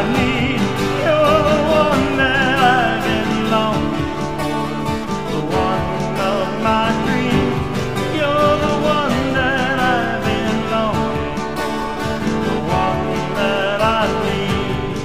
need. You're the one that I've been longing for, the one of my dreams. You're the one that I've been longing for, the one that I need.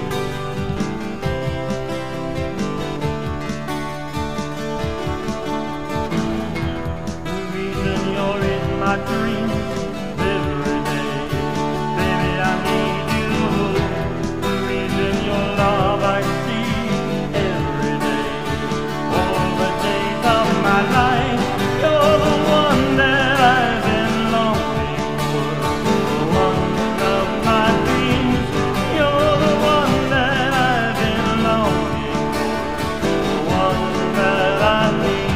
The reason you're in my dreams every day, baby, I need you. The reason your love I see every day, all the days of my life. You're the one that I've been longing for, the one of my dreams. You're the one that I've been longing for, the one that I need.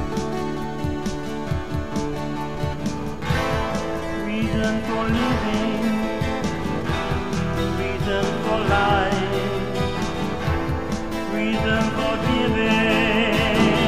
Reason for living